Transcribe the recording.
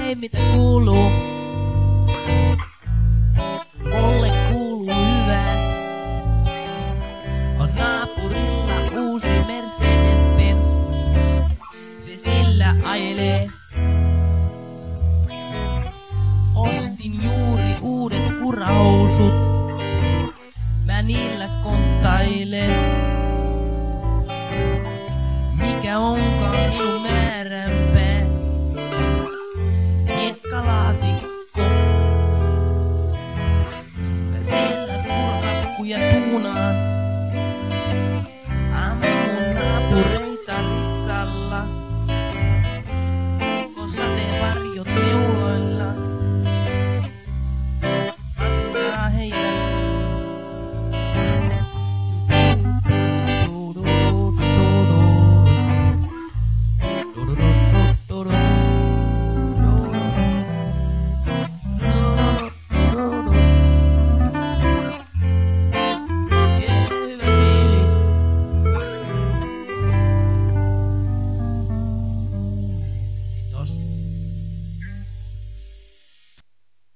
Hei, mitä kuuluu? Mulle kuuluu hyvää. On naapurilla uusi Mercedes-Benz. Se sillä ajelee. Ostin juuri uudet kurahousut. Mä niillä konttailen. Mikä on